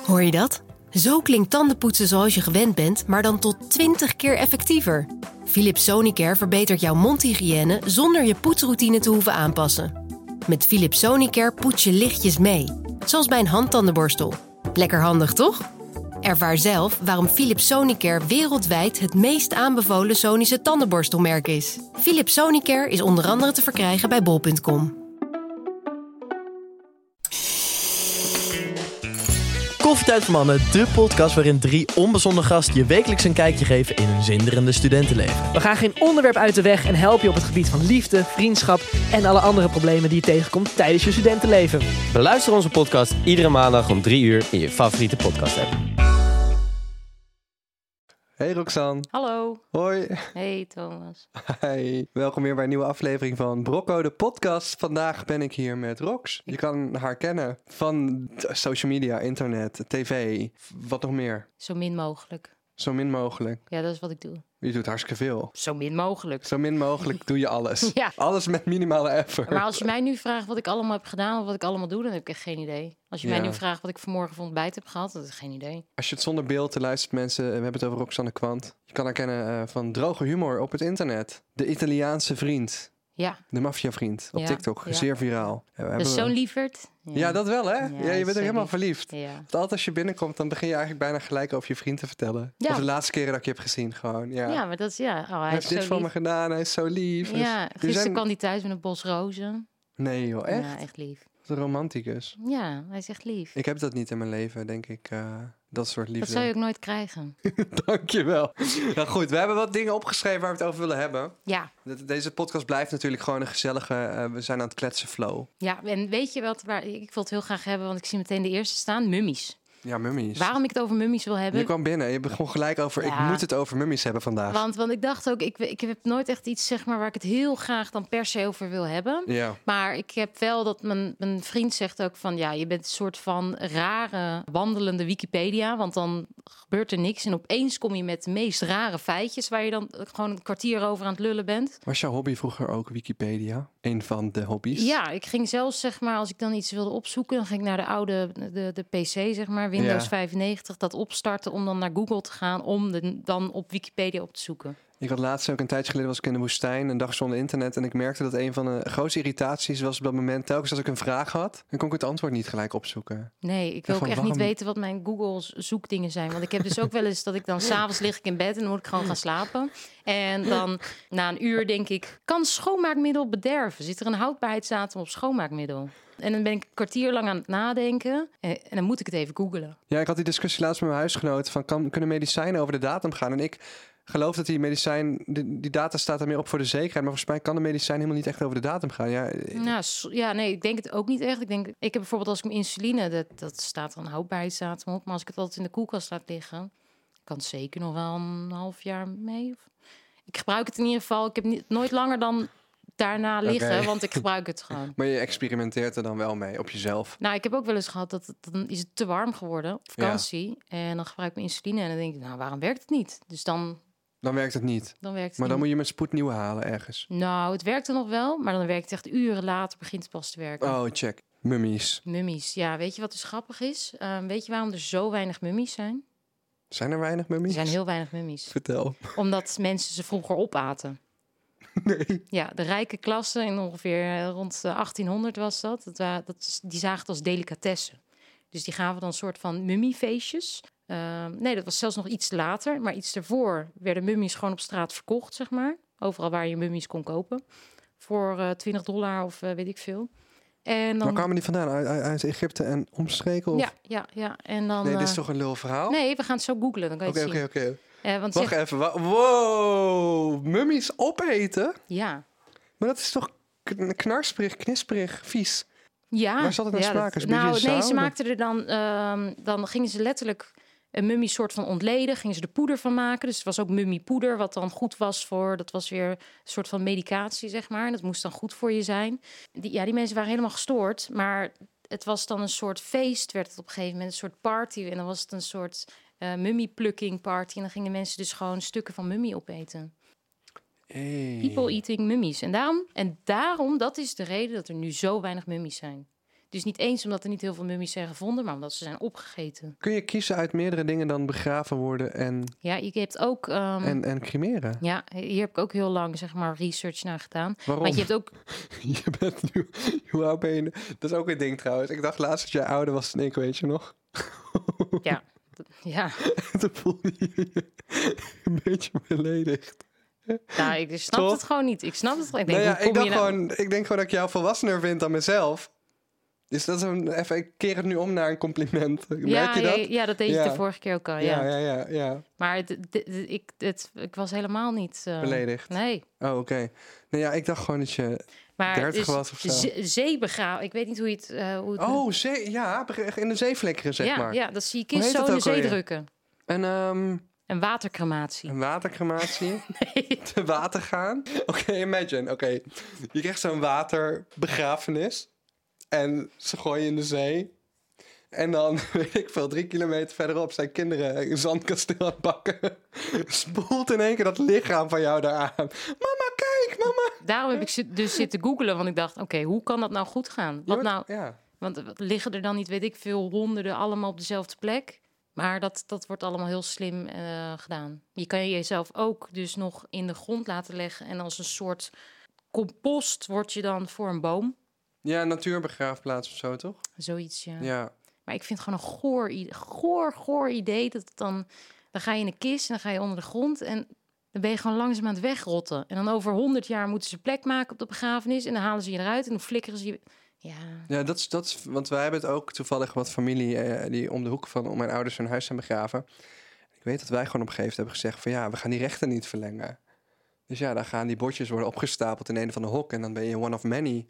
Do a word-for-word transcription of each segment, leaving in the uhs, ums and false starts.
Hoor je dat? Zo klinkt tandenpoetsen zoals je gewend bent, maar dan tot twintig keer effectiever. Philips Sonicare verbetert jouw mondhygiëne zonder je poetsroutine te hoeven aanpassen. Met Philips Sonicare poets je lichtjes mee, zoals bij een handtandenborstel. Lekker handig, toch? Ervaar zelf waarom Philips Sonicare wereldwijd het meest aanbevolen Sonische tandenborstelmerk is. Philips Sonicare is onder andere te verkrijgen bij bol punt com. Koffietijd voor Mannen, de podcast waarin drie onbezonnen gasten je wekelijks een kijkje geven in hun zinderende studentenleven. We gaan geen onderwerp uit de weg en helpen je op het gebied van liefde, vriendschap en alle andere problemen die je tegenkomt tijdens je studentenleven. Beluister onze podcast iedere maandag om drie uur in je favoriete podcast app. Hey Roxanne. Hallo. Hoi. Hey Thomas. Hi. Welkom weer bij een nieuwe aflevering van Brocco, de podcast. Vandaag ben ik hier met Rox. Je kan haar kennen van social media, internet, tv, wat nog meer. Zo min mogelijk. Zo min mogelijk. Ja, dat is wat ik doe. Je doet hartstikke veel. Zo min mogelijk. Zo min mogelijk doe je alles. Ja. Alles met minimale effort. Maar als je mij nu vraagt wat ik allemaal heb gedaan of wat ik allemaal doe, dan heb ik echt geen idee. Als je Ja. mij nu vraagt wat ik vanmorgen van ontbijt heb gehad, dan heb ik geen idee. Als je het zonder beeld luistert, mensen, we hebben het over Roxanne Kwant. Je kan haar kennen uh, van droge humor op het internet. De Italiaanse vriend. Ja. De maffiavriend op Ja, TikTok. ja. Zeer viraal. Ja, we Dat is hebben- zo'n lieverd. Ja, dat wel, hè? Ja, Ja, je bent zo er helemaal lief. verliefd. Ja. Want altijd als je binnenkomt, dan begin je eigenlijk bijna gelijk over je vriend te vertellen. Ja. Of de laatste keren dat ik je heb gezien, gewoon. Ja. Ja, maar dat is ja. Oh, hij, hij is heeft dit zo voor lief. me gedaan, hij is zo lief. Hij is- Ja, Jullie gisteren zijn- kwam hij thuis met een bos rozen. Nee joh, echt? Ja, echt lief. Wat een romanticus. Ja, hij is echt lief. Ik heb dat niet in mijn leven, denk ik. uh, dat soort liefde. Dat zou je ook nooit krijgen. Dankjewel. Nou goed, we hebben wat dingen opgeschreven waar we het over willen hebben. Ja, De- Deze podcast blijft natuurlijk gewoon een gezellige... uh, we zijn aan het kletsen flow. ja, en weet je wat? Waar, ik wil het heel graag hebben, want ik zie meteen de eerste staan. Mummies. Ja, mummies. Waarom ik het over mummies wil hebben? Je kwam binnen, je begon gelijk over... Ik Ja. moet het over mummies hebben vandaag. Want, want ik dacht ook, ik, ik heb nooit echt iets zeg maar waar ik het heel graag dan per se over wil hebben. Ja. Maar ik heb wel dat mijn, mijn vriend zegt ook van ja, je bent een soort van rare wandelende Wikipedia. Want dan gebeurt er niks en opeens kom je met de meest rare feitjes waar je dan gewoon een kwartier over aan het lullen bent. Was jouw hobby vroeger ook Wikipedia? Een van de hobby's? Ja, ik ging zelfs zeg maar als ik dan iets wilde opzoeken, dan ging ik naar de oude de, de P C zeg maar Windows Ja. vijfennegentig dat opstarten om dan naar Google te gaan om de, dan op Wikipedia op te zoeken. Ik had laatst ook een tijdje geleden was ik in de woestijn, een dag zonder internet. En ik merkte dat een van de grootste irritaties was op dat moment, telkens als ik een vraag had, dan kon ik het antwoord niet gelijk opzoeken. Nee, ik wil van, ook echt waarom- niet weten wat mijn Google zoekdingen zijn. Want ik heb dus ook wel eens dat ik dan s'avonds lig ik in bed en dan moet ik gewoon gaan slapen. En dan na een uur denk ik, kan schoonmaakmiddel bederven? Zit er een houdbaarheidsdatum op schoonmaakmiddel? En dan ben ik een kwartier lang aan het nadenken en, en dan moet ik het even googlen. Ja, ik had die discussie laatst met mijn huisgenoot van kan, kunnen medicijnen over de datum gaan? En ik geloof dat die medicijn, die, die data staat er meer op voor de zekerheid. Maar volgens mij kan de medicijn helemaal niet echt over de datum gaan. Ja, Nou, s- ja, nee, ik denk het ook niet echt. Ik denk, ik heb bijvoorbeeld als ik mijn insuline, dat, dat staat er een houdbaarheidsdatum op. Maar als ik het altijd in de koelkast laat liggen, kan het zeker nog wel een half jaar mee. Of... Ik gebruik het in ieder geval. Ik heb niet, nooit langer dan daarna liggen, Oké. want ik gebruik het gewoon. maar je experimenteert er dan wel mee op jezelf. Nou, ik heb ook wel eens gehad dat het, dan is het te warm geworden op vakantie. En dan gebruik ik mijn insuline en dan denk ik, nou, waarom werkt het niet? Dus dan, Dan werkt het niet. dan werkt het Maar dan niet. moet je met spoed nieuwe halen ergens. Nou, het werkte nog wel, maar dan werkt het echt uren later, begint het pas te werken. Oh, check. Mummies. Mummies, ja, weet je wat dus grappig is? Ehm, weet je waarom er zo weinig mummies zijn? Zijn er weinig Er mummies? zijn heel weinig mummies. Vertel. Omdat mensen ze vroeger opaten. Nee. Ja, de rijke klasse, in ongeveer eh, rond de achttienhonderd was dat. dat, wa- dat is- die zagen het als delicatessen. Dus die gaven dan een soort van mummiefeestjes. Ehm, nee, dat was zelfs nog iets later. Maar iets daarvoor werden mummies gewoon op straat verkocht, zeg maar. Overal waar je mummies kon kopen. Voor eh, twintig dollar of eh, weet ik veel. En dan... Waar kwamen die vandaan? Uit, uit- uit Egypte en omstreken? Of? Ja, ja, ja. En dan... Nee, dit is eh, toch een lul verhaal? Nee, we gaan het zo googlen, dan kan je Oké, het zien. oké, oké. Eh, want Wacht zeg- even. wa- Wow! Mummies opeten? Ja. Maar dat is toch k- knarsperig, knisperig, vies? Ja. Waar zat het naar ja, smaken? dat- Is het een nou, beetje nee, zout? ze maakten er dan... ehm, dan gingen ze letterlijk een mummie soort van ontleden. Gingen ze er poeder van maken. Dus het was ook mummiepoeder, wat dan goed was voor... Dat was weer een soort van medicatie, zeg maar. En dat moest dan goed voor je zijn. Die, ja, die mensen waren helemaal gestoord. Maar het was dan een soort feest, werd het op een gegeven moment. Een soort party. En dan was het een soort uh, mummie-plucking party. En dan gingen mensen dus gewoon stukken van mummie opeten. Hey. People eating mummies. En daarom, en daarom, dat is de reden dat er nu zo weinig mummies zijn. Dus niet eens omdat er niet heel veel mummies zijn gevonden, maar omdat ze zijn opgegeten. Kun je kiezen uit meerdere dingen dan begraven worden en, Ja, je hebt ook... Um, en, en cremeren? ja, hier heb ik ook heel lang zeg maar research naar gedaan. Waarom? Want je hebt ook... Je bent nu... Hoe oud ben je nu? Dat is ook een ding trouwens. Ik dacht laatst dat jij ouder was dan ik, weet je nog? Ja, dat- ja. Toen voelde je je een beetje beledigd. Nou, ik snap Toch? het gewoon niet. Ik snap het gewoon. Ik denk, Nou ja, hoe ik, kom dacht je nou... gewoon, ik denk gewoon dat ik jou volwassener vind dan mezelf. Dus dat is een, even, ik keer het nu om naar een compliment. Merk Ja, je dat? ja, ja, dat deed Ja. je de vorige keer ook al. Ja. Ja, ja, ja. ja. Maar het, het- het- ik, het, ik was helemaal niet... uh, Beledigd. Nee. Oh, oké. Nou ja, ik dacht gewoon dat je... Maar dertig het was of zo. ze- zeebegraven. Ik weet niet hoe je het... Uh, hoe het Oh, zee, ja, in de zee flikkeren, zeg ja, maar. ja, dat zie je Hoe kist heet zo dat in de ook zee alweer? drukken. En ehm Een watercrematie. een watercrematie. Nee. Te water gaan. Oké, imagine. Oké, je krijgt zo'n waterbegrafenis. En ze gooien in de zee. En dan, weet ik veel, drie kilometer verderop zijn kinderen een zandkasteel aan het bakken. Spoelt in één keer dat lichaam van jou daar aan. Mama, kijk, mama. Daarom heb ik zi- dus zitten googelen. Want ik dacht, oké, hoe kan dat nou goed gaan? Wat Je nou... wordt- Ja. Want wat liggen er dan niet, weet ik veel, honderden allemaal op dezelfde plek. Maar dat, dat wordt allemaal heel slim uh, gedaan. Je kan jezelf ook dus nog in de grond laten leggen. En als een soort compost word je dan voor een boom. Ja, een natuurbegraafplaats of zo, toch? Zoiets, ja. Ja. Maar ik vind het gewoon een goor, i- goor, goor idee. Dat het dan, dan ga je in een kist en dan ga je onder de grond. En dan ben je gewoon langzaam aan het wegrotten. En dan over honderd jaar moeten ze plek maken op de begrafenis. En dan halen ze je eruit en dan flikkeren ze je... Ja, Ja, dat is, dat is, want wij hebben het ook toevallig wat familie eh, die om de hoek van om mijn ouders hun huis zijn begraven. Ik weet dat wij gewoon op een gegeven moment hebben gezegd van ja, we gaan die rechten niet verlengen. Dus ja, dan gaan die bordjes worden opgestapeld in een van de hok en dan ben je one of many.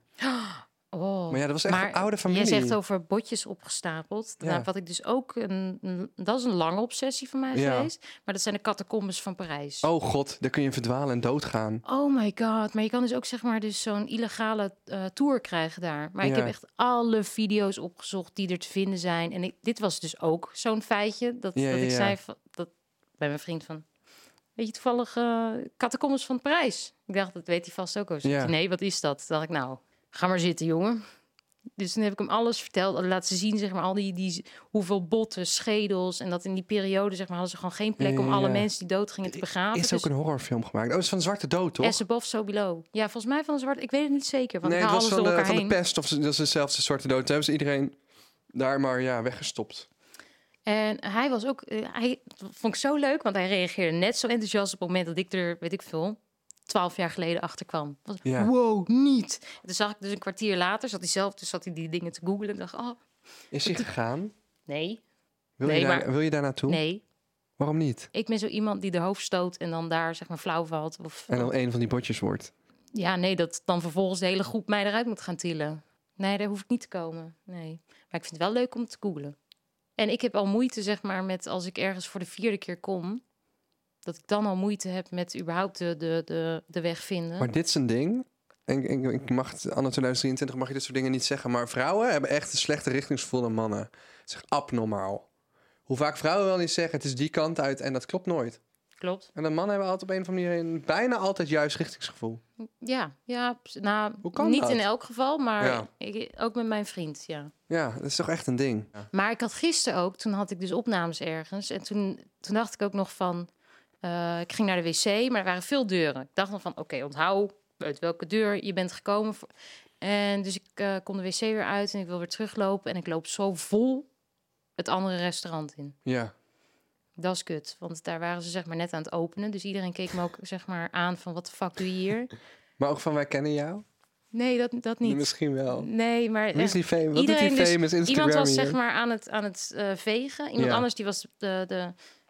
oh. Maar ja, dat was echt Maar een oude familie. jij zegt over botjes opgestapeld. Ja. Nou, wat ik dus ook... Een, een- dat is een lange obsessie van mij Ja. geweest. Maar dat zijn de catacombes van Parijs. Oh god, daar kun je verdwalen en doodgaan. Oh my god. Maar je kan dus ook zeg maar dus zo'n illegale uh, tour krijgen daar. Maar ik Ja. heb echt alle video's opgezocht die er te vinden zijn. En ik, dit was dus ook zo'n feitje. Dat, Ja, dat ja, ik ja. zei van, dat, bij mijn vriend van... Weet je toevallig uh, catacombes van Parijs? Ik dacht, dat weet hij vast ook. Zo. Ja. Nee, wat is dat? Toen dacht ik, nou, ga maar zitten, jongen. Dus toen heb ik hem alles verteld. Laten zien, zeg maar, al die, die hoeveel botten, schedels. En dat in die periode, zeg maar, hadden ze gewoon geen plek om Ja. alle mensen die dood gingen te begraven. Is ook een horrorfilm gemaakt. Oh, het is van Zwarte Dood, toch? As above, so below. Ja, volgens mij van een zwart. Ik weet het niet zeker, want nee, ik het haal was alles van door de, elkaar van de heen. pest. Of dat is dezelfde Zwarte Dood. Toen hebben ze iedereen daar maar ja, weggestopt. En hij was ook, uh, hij dat vond ik zo leuk, want hij reageerde net zo enthousiast op het moment dat ik er, weet ik veel, twaalf jaar geleden achter kwam. Was, Ja. Wow, niet. En toen zag ik dus een kwartier later, zat hij zelf, dus zat hij die dingen te googlen en dacht, oh, Is hij gegaan? nee, Wil, Nee, je, daar, maar- wil je daar naartoe? nee. Waarom niet? Ik ben zo iemand die de hoofd stoot en dan daar, zeg maar, flauw valt. Of, En dan een van die botjes wordt. ja, nee, dat dan vervolgens de hele groep mij eruit moet gaan tillen. Nee, daar hoef ik niet te komen. Nee. Maar ik vind het wel leuk om te googlen. En ik heb al moeite, zeg maar, met als ik ergens voor de vierde keer kom, dat ik dan al moeite heb met überhaupt de, de, de, de weg vinden. Maar dit is een ding. En ik, ik mag het, anno tweeduizend drieëntwintig mag je dit soort dingen niet zeggen. Maar vrouwen hebben echt een slechter richtingsgevoel dan mannen. Het is echt abnormaal. Hoe vaak vrouwen wel niet zeggen, het is die kant uit. En dat klopt nooit. Klopt. En dan mannen hebben altijd op een of andere manier een bijna altijd juist richtingsgevoel. Ja, ja, nou, Hoe kan niet dat? in elk geval, maar Ja. ik, ook met mijn vriend, ja. Ja, dat is toch echt een ding. Maar ik had gisteren ook, toen had ik dus opnames ergens. En toen, toen dacht ik ook nog van, uh, ik ging naar de wc, maar er waren veel deuren. Ik dacht dan van, oké, okay, onthoud uit welke deur je bent gekomen. Voor... En dus ik uh, kom de wc weer uit en ik wil weer teruglopen. En ik loop zo vol het andere restaurant in. Ja. Dat is kut, want daar waren ze zeg maar net aan het openen. Dus iedereen keek me ook zeg maar aan van, wat de fuck doe je hier? Maar ook van wij kennen jou? Nee, dat, dat niet. Misschien wel. Nee, maar Wie is die fame? Wat iedereen doet die famous dus, Instagram iemand was hier? zeg maar aan het, aan het uh, vegen. Iemand Ja. anders die was de, de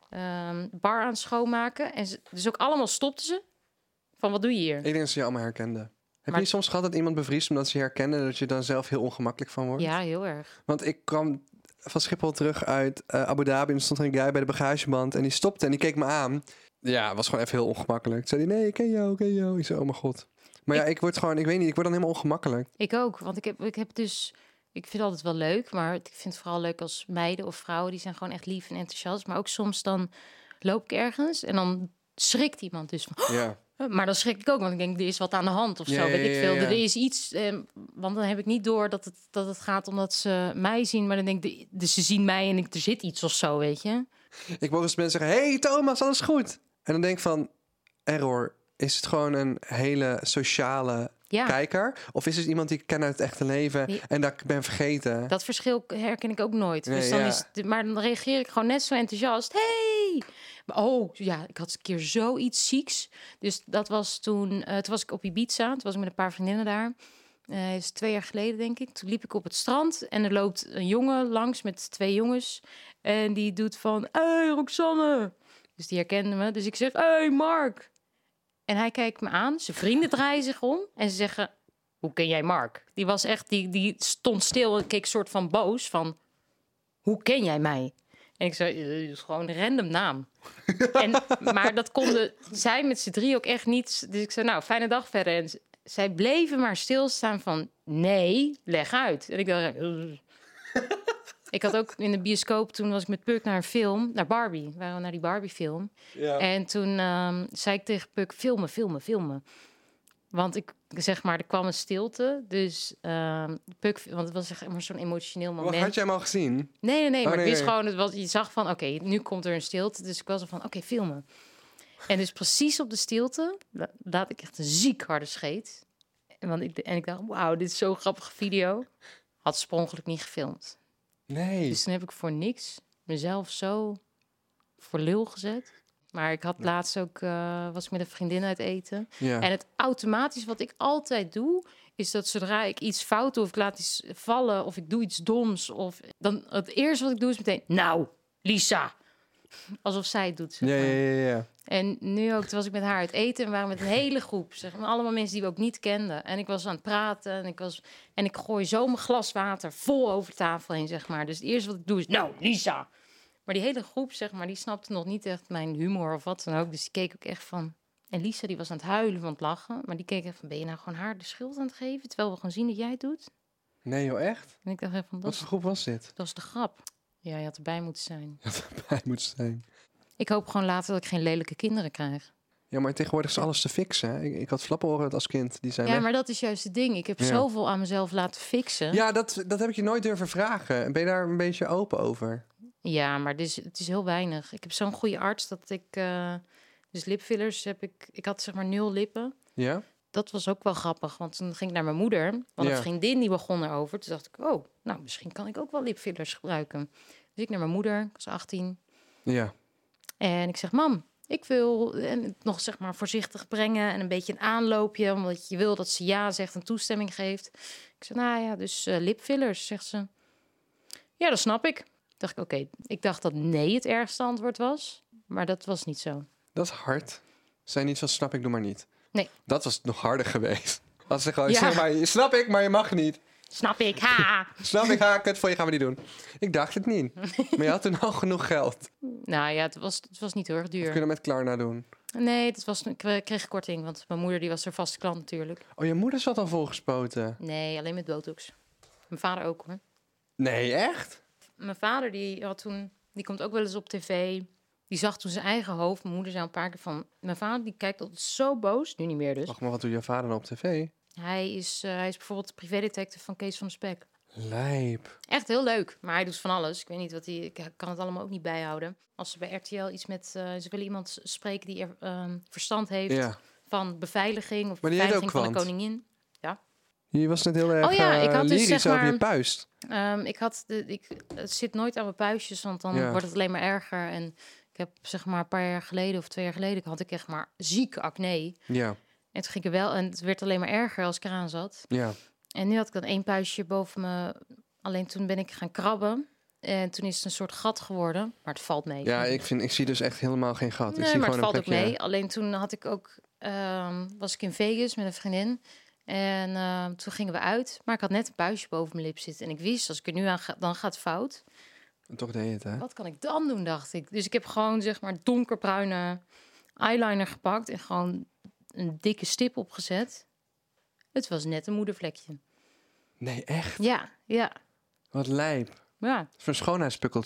um, bar aan het schoonmaken. En ze, dus ook allemaal stopten ze. Van, wat doe je hier? Ik denk dat ze je allemaal herkenden. Heb Maar- je niet soms gehad dat iemand bevriest omdat ze je herkennen... dat je dan zelf heel ongemakkelijk van wordt? Ja, heel erg. Want ik kwam van Schiphol terug uit uh, Abu Dhabi... en er stond er een guy bij de bagageband en die stopte en die keek me aan. Ja, het was gewoon even heel ongemakkelijk. Toen zei hij, nee, ik ken jou, ik ken jou. Ik zei, oh mijn god. Maar ja, ik word gewoon, ik weet niet, ik word dan helemaal ongemakkelijk. Ik ook, want ik heb, ik heb dus... Ik vind het altijd wel leuk, maar ik vind het vooral leuk als meiden of vrouwen... die zijn gewoon echt lief en enthousiast. Maar ook soms dan loop ik ergens en dan schrikt iemand dus van... Ja. Maar dan schrik ik ook, want ik denk, er is wat aan de hand of Ja, zo. ja, Weet ik ja, veel. ja. Er is iets, eh, want dan heb ik niet door dat het, dat het gaat omdat ze mij zien. Maar dan denk ik, de, de, ze zien mij en ik, er zit iets of zo, weet je. Ik hoor eens mensen zeggen, hey Thomas, alles goed? En dan denk ik van, error, is het gewoon een hele sociale Ja, kijker? Of is het iemand die ik ken uit het echte leven Die- en dat ik ben vergeten? dat verschil herken ik ook nooit. Nee, dus dan ja. is het, maar dan reageer ik gewoon net zo enthousiast. Hey! Maar, oh, ja, ik had een keer zoiets zieks. Dus dat was toen, eh, toen was ik op Ibiza. Toen was ik met een paar vriendinnen daar. Eh is twee jaar geleden, denk ik. Toen liep ik op het strand en er loopt een jongen langs met twee jongens. En die doet van, hey Roxanne! Dus die herkende me. Dus ik zeg, hey Mark! En hij kijkt me aan. Zijn vrienden draaien zich om en ze zeggen, hoe ken jij Mark? Die was echt, die, die stond stil en keek soort van boos van, hoe ken jij mij? En ik zei, "Eh, het is gewoon een random naam. en, maar dat konden zij met z'n drie ook echt niet. Dus ik zei, nou, fijne dag verder. En z- zij bleven maar stilstaan van, nee, leg uit. En ik dacht, "Ugh." Ik had ook in de bioscoop, toen was ik met Puk naar een film, naar Barbie. We waren naar die Barbie-film. Ja. En toen ehm, zei ik tegen Puk, filmen, filmen, filmen. Want ik zeg maar, er kwam een stilte. Dus ehm Puk, want het was echt maar zo'n emotioneel moment. Wat had jij hem al gezien? Nee, nee, nee. Oh, Maar nee, ik wist nee. gewoon, het was, je zag van, oké, nu komt er een stilte. Dus ik was er van, oké, filmen. En dus precies op de stilte la- laat ik echt een ziek harde scheet. En, want ik, en ik dacht, wauw, dit is zo'n grappige video. Had ze per ongeluk niet gefilmd. Nee. Dus toen heb ik voor niks mezelf zo voor lul gezet. Maar ik had laatst ook, eh, was ik met een vriendin uit eten. Ja. En het automatisch wat ik altijd doe, is dat zodra ik iets fout doe, of ik laat iets vallen, of ik doe iets doms, of dan het eerste wat ik doe is meteen, nou, Lisa. Alsof zij het doet. Zeg Ja, maar. ja, ja, ja. En nu ook, toen was ik met haar uit eten en we waren met een hele groep, zeg maar, allemaal mensen die we ook niet kenden. En ik was aan het praten en ik was en ik gooi zo mijn glas water vol over tafel heen, zeg maar. Dus het eerste wat ik doe is, nou, Lisa. Maar die hele groep, zeg maar, die snapte nog niet echt mijn humor of wat dan ook. Dus die keek ook echt van. En Lisa, die was aan het huilen van het lachen, maar die keek echt van, ben je nou gewoon haar de schuld aan het geven, terwijl we gewoon zien dat jij het doet? Nee joh, echt? En ik dacht echt van, dat Wat is, voor groep was dit? dat is de grap. Ja, je had erbij moeten zijn. Bij moet zijn. Ik hoop gewoon later dat ik geen lelijke kinderen krijg. Ja, maar tegenwoordig is alles te fixen. Hè? Ik, ik had flappenoren als kind. Die zijn Ja, weg. maar dat is juist het ding. Ik heb Ja. zoveel aan mezelf laten fixen. Ja, dat, dat heb ik je nooit durven vragen. Ben je daar een beetje open over? Ja, maar het is, het is heel weinig. Ik heb zo'n goede arts dat ik... eh, dus lipfillers heb ik... Ik had zeg maar nul lippen. Ja? Dat was ook wel grappig, want toen ging ik naar mijn moeder. Want Ja. een vriendin die begon erover. Toen dacht ik, oh, nou, misschien kan ik ook wel lipfillers gebruiken. Dus ik naar mijn moeder, ik was achttien. Ja. En ik zeg, mam, ik wil en het nog zeg maar voorzichtig brengen en een beetje een aanloopje, omdat je wil dat ze ja zegt en toestemming geeft. Ik zeg, nou ja, dus uh, lipfillers, zegt ze. Ja, dat snap ik. Dacht ik, oké, ik dacht dat nee het ergste antwoord was, maar dat was niet zo. Dat is hard. Zijn niet van snap ik, doe maar niet. Nee. Dat was nog harder geweest. Als ze gewoon, Ja. zeg maar, snap ik, maar je mag niet. Snap ik, ha! Snap ik, ha, kut voor je gaan we niet doen. Ik dacht het niet. Maar je had toen al genoeg geld. Nou ja, het was, het was niet heel erg We duur. kunnen met Klarna doen. Nee, het was, ik kreeg korting, want mijn moeder die was er vaste klant natuurlijk. Oh, je moeder zat al volgespoten. Nee, alleen met botox. Mijn vader ook hoor. Nee, echt? Mijn vader die had toen, die komt ook wel eens op tv. Die zag toen zijn eigen hoofd. Mijn moeder zei een paar keer van, mijn vader die kijkt altijd zo boos, nu niet meer dus. Wacht maar, wat doet je vader dan op tv? Hij is, uh, hij is bijvoorbeeld de privédetective van Kees van de Spek. Lijp. Echt heel leuk, maar hij doet van alles. Ik weet niet wat hij, ik kan het allemaal ook niet bijhouden. Als ze bij R T L iets met, uh, ze willen iemand spreken die er um, verstand heeft Ja. van beveiliging of Maar die heet beveiliging ook van de Kwant. koningin. Je was net heel erg Oh ja, ik had uh, dus, lyrisch zeg over maar- je puist. Um, ik had de, ik, het zit nooit aan mijn puistjes, want dan Ja. wordt het alleen maar erger. En ik heb zeg maar een paar jaar geleden of twee jaar geleden had ik echt maar zieke acne. Ja, En toen ging ik er wel en het werd alleen maar erger als ik eraan zat. ja. En nu had ik dan één puistje boven me. Alleen toen ben ik gaan krabben en toen is het een soort gat geworden, maar het valt mee. Ja, ik, vind, ik zie dus echt helemaal geen gat. ik Nee, zie maar het gewoon valt een ook plekje. mee. Alleen toen had ik ook, um, was ik in Vegas met een vriendin. En uh, toen gingen we uit. Maar ik had net een puistje boven mijn lip zitten. En ik wist, als ik er nu aan ga, dan gaat het fout. En toch deed je het, hè? Wat kan ik dan doen, dacht ik. Dus ik heb gewoon, zeg maar, donkerbruine eyeliner gepakt. En gewoon een dikke stip opgezet. Het was net een moedervlekje. Nee, echt? Ja, ja, Wat lijp. ja. Voor een schoonheidspukkeltje.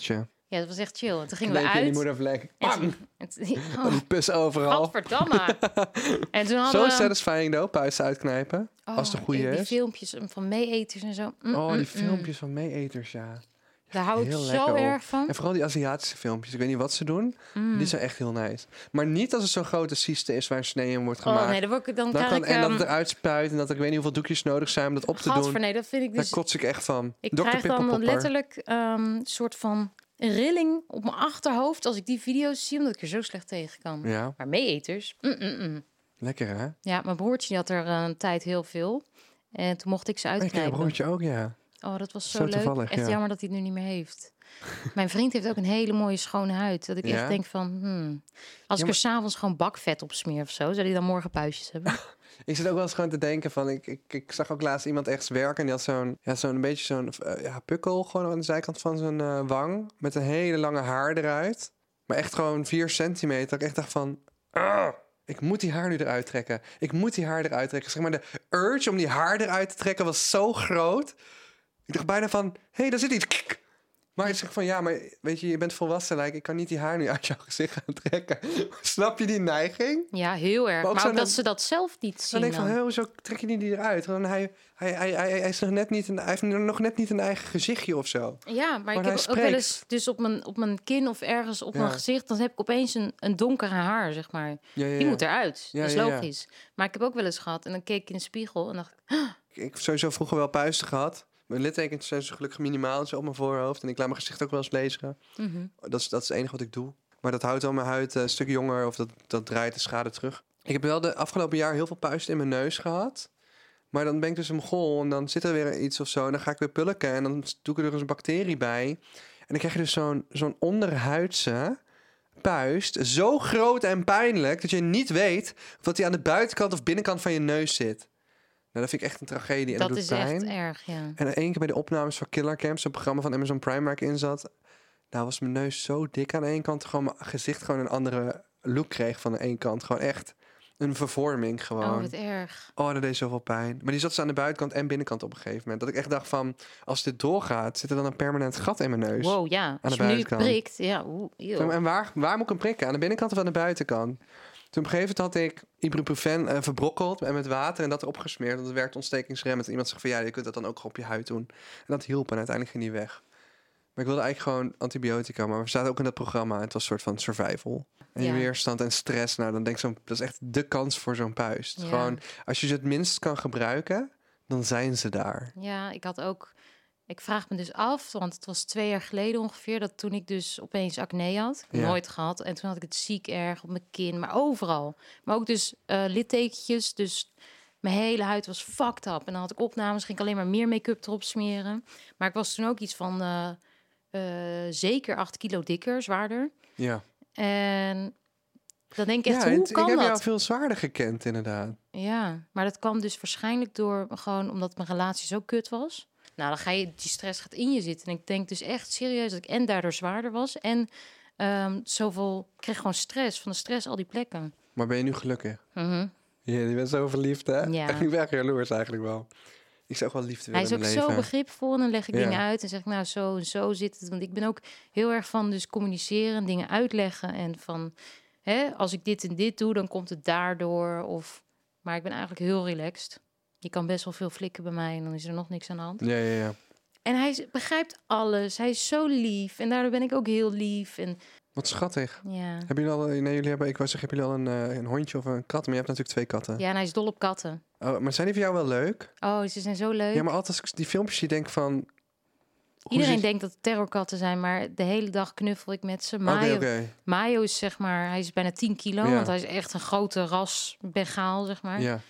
Ja, dat was echt chill. En toen gingen Kneep we je in uit. die moedervlek. En Bam! toen- en toen- Oh, oh, die pus overal. gadverdamme. En toen hadden Zo we... satisfying, though, puist uitknijpen. Oh, als het een goede die is. filmpjes van meeeters en zo. Mm, Oh, die mm, mm. filmpjes van meeeters, ja. Daar hou ik Heel zo lekker op. erg van. En vooral die Aziatische filmpjes. Ik weet niet wat ze doen. Mm. Die zijn echt heel nice. Maar niet als het zo'n grote cyste is waar een snee in wordt gemaakt. Oh nee, dan, word ik, dan, dan krijg kan, ik... en dat um, het eruit spuit en dat ik weet niet hoeveel doekjes nodig zijn om dat op te gadver, doen. nee, dat vind ik Daar dus... kots ik echt van. Ik dokter krijg dan Pipperpopper. letterlijk een um, soort van rilling op mijn achterhoofd als ik die video's zie, omdat ik er zo slecht tegen kan. Ja, Maar meeeters, mm, mm, mm. lekker hè? Ja, mijn broertje die had er uh, een tijd heel veel. En toen mocht ik ze Ik heb een uitknijpen. broertje ook, ja. Oh, dat was zo, Zo leuk. toevallig, Echt ja. jammer dat hij het nu niet meer heeft. Mijn vriend heeft ook een hele mooie schone huid. Dat ik Ja? echt denk van, hmm, als Ja, ik er s'avonds gewoon bakvet op smeer of zo, zou hij dan morgen puistjes hebben? Ik zit ook wel eens gewoon te denken van... Ik, ik, ik zag ook laatst iemand echt werken en die had zo'n... Ja, zo'n een beetje zo'n uh, ja, pukkel gewoon aan de zijkant van zijn uh, wang. Met een hele lange haar eruit. Maar echt gewoon vier centimeter. Dat ik echt dacht van... Ah, ik moet die haar nu eruit trekken. Ik moet die haar eruit trekken. Zeg maar, de urge om die haar eruit te trekken was zo groot. Ik dacht bijna van... Hé, hey, daar zit iets. Maar ik zeg van, ja, maar weet je, je bent volwassen. Like, ik kan niet die haar nu uit jouw gezicht gaan trekken. Snap je die neiging? Ja, heel erg. Maar ook Maar zo ook dan- dat ze dat zelf niet Dan zien. denk ik van, dan. hé, hoezo trek je niet die eruit? Want hij, hij, hij, hij, hij, is nog net niet een, hij heeft nog net niet een eigen gezichtje of zo. Ja, maar ik hij heb ook spreekt. wel eens dus op mijn, op mijn kin of ergens op Ja. mijn gezicht, dan heb ik opeens een, een donkere haar, zeg maar. Ja, ja, Die ja. moet eruit. Ja, dat is ja, ja. logisch. Maar ik heb ook wel eens gehad en dan keek ik in de spiegel en dacht ik, Ik heb sowieso vroeger wel puisten gehad. Mijn littekens zijn zo gelukkig minimaal zo op mijn voorhoofd. En ik laat mijn gezicht ook wel eens lezen. mhm. Dat is, dat is het enige wat ik doe. Maar dat houdt wel mijn huid eh, een stuk jonger of dat, dat draait de schade terug. Ik heb wel de afgelopen jaar heel veel puisten in mijn neus gehad. Maar dan ben ik dus een mogol en dan zit er weer iets of zo. En dan ga ik weer pulken en dan doe ik er dus een bacterie bij. En dan krijg je dus zo'n zo'n onderhuidse puist. Zo groot en pijnlijk dat je niet weet of dat die aan de buitenkant of binnenkant van je neus zit. Nou, dat vind ik echt een tragedie en dat, dat doet is pijn. echt erg, ja. En één keer bij de opnames van Killer Camp, zo'n programma van Amazon Prime waar ik in zat. Nou was mijn neus zo dik aan één kant. Gewoon mijn gezicht gewoon een andere look kreeg van de één kant. Gewoon echt een vervorming Oh, gewoon. wat erg. Oh, dat deed zoveel pijn. Maar die zat dus aan de buitenkant en binnenkant op een gegeven moment. Dat ik echt dacht van, als dit doorgaat, zit er dan een permanent gat in mijn neus. Wow, ja. Als de je me nu buitenkant. prikt, ja. Oeh, eeuw. En waar, waar moet ik hem prikken? Aan de binnenkant of aan de buitenkant? Toen op een gegeven moment had ik ibuprofen uh, verbrokkeld en met water en dat erop gesmeerd. Want het werkt ontstekingsremmend. En iemand zegt van ja, je kunt dat dan ook op je huid doen. En dat hielp en uiteindelijk ging die weg. Maar ik wilde eigenlijk gewoon antibiotica. Maar we zaten ook in dat programma. Het was een soort van survival. En Ja. je weerstand en stress. Nou, dan denk ik zo, dat is echt de kans voor zo'n puist. Ja. Gewoon, als je ze het minst kan gebruiken, dan zijn ze daar. Ja, ik had ook... Ik vraag me dus af, want het was twee jaar geleden ongeveer... dat toen ik dus opeens acne had. Ja. Nooit gehad. En toen had ik het ziek erg op mijn kin, maar overal. Maar ook dus uh, littekentjes, dus... Mijn hele huid was fucked up. En dan had ik opnames, ging ik alleen maar meer make-up erop smeren. Maar ik was toen ook iets van uh, uh, zeker acht kilo dikker, zwaarder. Ja, En dan denk ik echt, ja hoe het- kan ik heb dat? jou veel zwaarder gekend inderdaad. Ja, maar dat kwam dus waarschijnlijk door gewoon omdat mijn relatie zo kut was. Nou, dan ga je, die stress gaat in je zitten. En ik denk dus echt serieus dat ik en daardoor zwaarder was. En um, zoveel, ik kreeg gewoon stress, van de stress al die plekken. Maar ben je nu gelukkig? Mhm. Ja, je bent zo verliefd, hè? Ja. Ik ben echt jaloers eigenlijk wel. Ik zou ook wel liefde Hij willen is ook in mijn zo leven. begripvol en dan leg ik Ja. dingen uit en zeg ik nou zo en zo zit het. Want ik ben ook heel erg van dus communiceren, dingen uitleggen en van hè, als ik dit en dit doe, dan komt het daardoor. Of, maar ik ben eigenlijk heel relaxed. Je kan best wel veel flikken bij mij en dan is er nog niks aan de hand. Ja, ja, ja. En hij is- begrijpt alles. Hij is zo lief en daardoor ben ik ook heel lief. En Wat schattig. ja, Hebben jullie al, nee, jullie hebben, ik wou zeggen, hebben jullie al een, eh, een hondje of een kat? Maar je hebt natuurlijk twee katten. ja, en hij is dol op katten. Oh, maar zijn die voor jou wel leuk? Oh, ze zijn zo leuk. Ja, maar altijd als ik die filmpjes zie, denk ik van... hoe Iedereen zit- denkt dat het terrorkatten zijn, maar de hele dag knuffel ik met ze. Oké, Mayo, oké. Mayo is zeg maar, hij is bijna tien kilo, Ja. want hij is echt een grote ras Bengaal, zeg maar. Ja.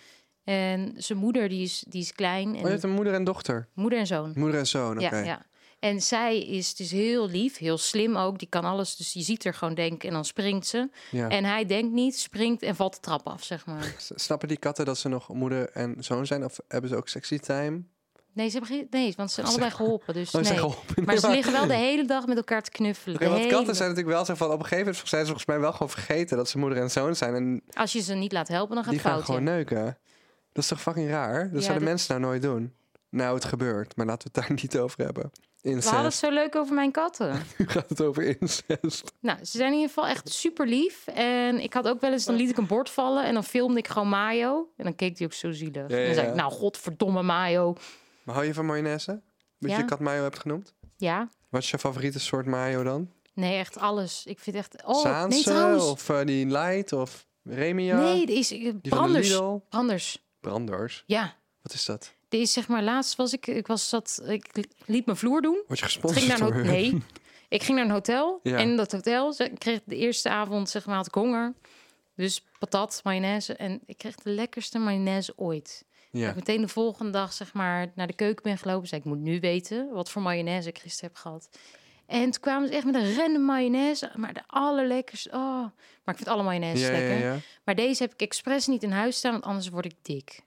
En zijn moeder, die is, die is klein. Oh, En je hebt een moeder en dochter. moeder en zoon. Moeder en zoon, oké. Ja, ja. En zij is dus heel lief, heel slim ook. Die kan alles, dus je ziet er gewoon denken en dan springt ze. Ja. En hij denkt niet, springt en valt de trap af, zeg maar. S- Snappen die katten dat ze nog moeder en zoon zijn? Of hebben ze ook sexy time? Nee, ze hebben geen, nee, want ze zijn allebei geholpen. Dus Oh, ze nee. zijn geholpen. Maar ze Nee, liggen wel de hele dag met elkaar te knuffelen. Oké, De want hele katten dag. zijn natuurlijk wel zo van... Op een gegeven moment zijn ze volgens mij wel gewoon vergeten... dat ze moeder en zoon zijn. En Als je ze niet laat helpen, dan gaat die het gaan fout. gewoon ja. neuken. Dat is toch fucking raar? Dat Ja, zouden dat- mensen nou nooit doen. Nou, het gebeurt. Maar laten we het daar niet over hebben. Incest. We hadden het zo leuk over mijn katten. Nu gaat het over incest. Nou, ze zijn in ieder geval echt super lief. En ik had ook wel eens, dan liet ik een bord vallen en dan filmde ik gewoon mayo. En dan keek hij ook zo zielig. Ja, ja, En dan zei ja. ik, nou, godverdomme mayo. Maar hou je van mayonaise? Wat Ja. je kat mayo hebt genoemd? Ja, Wat is je favoriete soort mayo dan? nee, echt alles. Ik vind echt... Oh, Zaanse nee, trouwens. of uh, die light of Remia? Nee, die is... die van de Branders. Lidl? Branders. Branders. Ja. Wat is dat? Die is zeg maar, laatst was ik... Ik was zat... Ik liet mijn vloer doen. Word je Ik gesponsord ging naar een door ho- hun? Nee. Ik ging naar een hotel. Ja. En in dat hotel ze- ik kreeg de eerste avond, zeg maar, had ik honger. Dus patat, mayonaise. En ik kreeg de lekkerste mayonaise ooit. Ja. Ik meteen de volgende dag, zeg maar, naar de keuken ben gelopen. Zei ik, moet nu weten wat voor mayonaise ik gisteren heb gehad. En toen kwamen ze echt met een random mayonaise. Maar de allerlekkerste. Oh. Maar ik vind alle mayonaise Ja, ja, lekker. ja. Maar deze heb ik expres niet in huis staan, want anders word ik dik.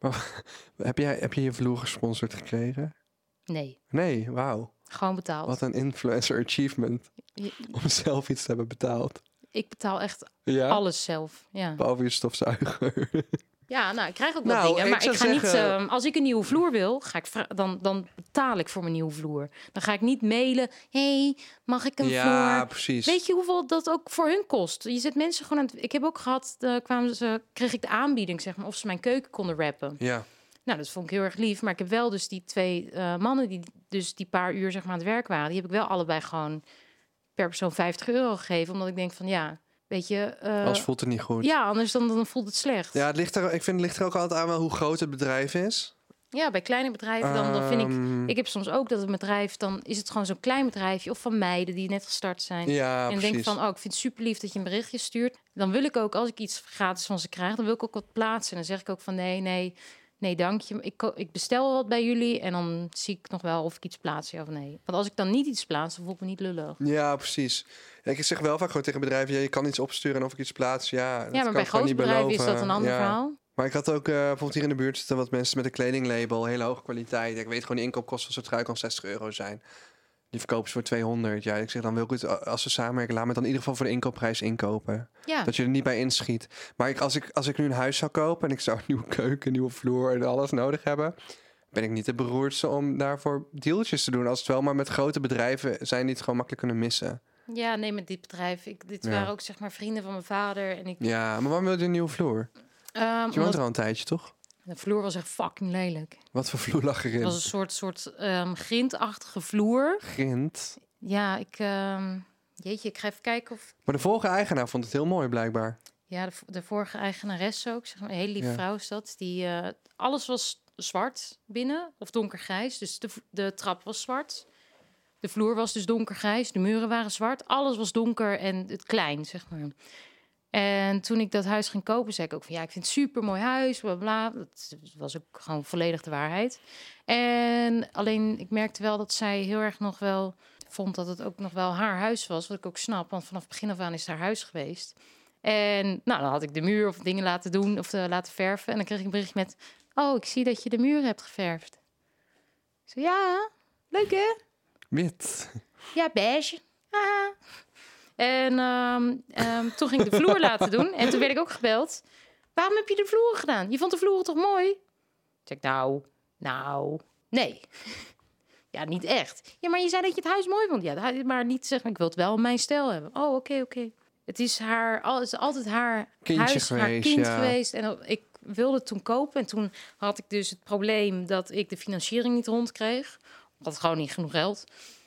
Heb, jij, heb je je vloer gesponsord gekregen? Nee, Nee, wauw. gewoon betaald. Wat een influencer achievement. Je- Om zelf iets te hebben betaald. Ik betaal echt Ja? alles zelf. Ja. Behalve je stofzuiger. Ja, nou, ik krijg ook wel Nou, dingen. ik Maar ik zou ga niet... zeggen- ehm, als ik een nieuwe vloer wil, ga ik vra- dan, dan betaal ik voor mijn nieuwe vloer. Dan ga ik niet mailen. Hey, mag ik een Ja, vloer? precies. Weet je hoeveel dat ook voor hun kost? Je zet mensen gewoon aan het... Ik heb ook gehad, uh, kwamen ze, kreeg ik de aanbieding, zeg maar, of ze mijn keuken konden rappen. Ja. Nou, dat vond ik heel erg lief. Maar ik heb wel dus die twee uh, mannen die dus die paar uur zeg maar aan het werk waren, die heb ik wel allebei gewoon per persoon vijftig euro gegeven, omdat ik denk van ja, weet je, uh, Anders voelt het niet goed. ja, anders dan, dan voelt het slecht. Ja, het ligt er, ik vind het ligt er ook altijd aan wel hoe groot het bedrijf is. Ja, bij kleine bedrijven dan, dan vind ik... Ehm, Ik heb soms ook dat een bedrijf, dan is het gewoon zo'n klein bedrijfje of van meiden die net gestart zijn. Ja, en ik precies. denk van, oh, ik vind het super lief dat je een berichtje stuurt. Dan wil ik ook, als ik iets gratis van ze krijg, dan wil ik ook wat plaatsen. En dan zeg ik ook van, nee, nee, nee, dank je. Ik, ko- ik bestel wel wat bij jullie en dan zie ik nog wel of ik iets plaats, ja of nee. Want als ik dan niet iets plaats, dan voel ik me niet lullig. Ja, precies. Ja, ik zeg wel vaak gewoon tegen bedrijven, ja, je kan iets opsturen en of ik iets plaats, ja. Dat Ja, maar kan bij ik gewoon grote niet bedrijven is beloven. dat een ander Ja. verhaal. Maar ik had ook uh, bijvoorbeeld hier in de buurt zitten wat mensen met een kledinglabel, hele hoge kwaliteit. Ik weet gewoon, de inkoopkosten van zo'n trui kan zestig euro zijn. Die verkopen ze voor tweehonderd. Ja, ik zeg dan wil ik het, als ze samenwerken, laat me het dan in ieder geval voor de inkoopprijs inkopen. Ja, Dat je er niet bij inschiet. Maar ik, als, ik, als ik nu een huis zou kopen en ik zou een nieuwe keuken, een nieuwe vloer en alles nodig hebben, ben ik niet de beroerdste om daarvoor dealtjes te doen. Als het wel maar met grote bedrijven zijn die het gewoon makkelijk kunnen missen. ja, nee, met dit bedrijf. Ik, dit Ja. waren ook zeg maar vrienden van mijn vader. En ik, Ja, maar waarom wil je een nieuwe vloer? um, Je woont omdat er al een tijdje, toch? de vloer was echt fucking lelijk. Wat voor vloer lag Het erin? was een soort, soort um, grindachtige vloer. Grind. Ja, ik... ehm, jeetje, ik ga even kijken of... Maar de vorige eigenaar vond het heel mooi, blijkbaar. Ja, de, de vorige eigenares ook, zeg maar, een hele lieve Ja. vrouw is dat. Die, uh, alles was zwart binnen, of donkergrijs. Dus de, de trap was zwart. De vloer was dus donkergrijs. De muren waren zwart. Alles was donker en het klein, zeg maar. En toen ik dat huis ging kopen, zei ik ook van... ja, ik vind het super mooi huis, bla bla. Dat was ook gewoon volledig de waarheid. En alleen, ik merkte wel dat zij heel erg nog wel... vond dat het ook nog wel haar huis was, wat ik ook snap. Want vanaf het begin af aan is het haar huis geweest. En nou, dan had ik de muur of dingen laten doen of uh, laten verven. En dan kreeg ik een bericht met... oh, ik zie dat je de muur hebt geverfd. Ik zei, ja, leuk hè? Wit. Ja, beige. Haha. En um, um, toen ging ik de vloer laten doen. En toen werd ik ook gebeld. Waarom heb je de vloer gedaan? Je vond de vloer toch mooi? Ik zeg, nou, nou, nee. Ja, niet echt. Ja, maar je zei dat je het huis mooi vond. Ja, maar niet zeggen, ik wil het wel in mijn stijl hebben. Oh, oké, okay, oké. Okay. Het is haar, het is altijd haar Kindje huis, geweest, haar kind ja. geweest. En ik wilde het toen kopen. En toen had ik dus het probleem dat ik de financiering niet rondkreeg. Ik had gewoon niet genoeg geld.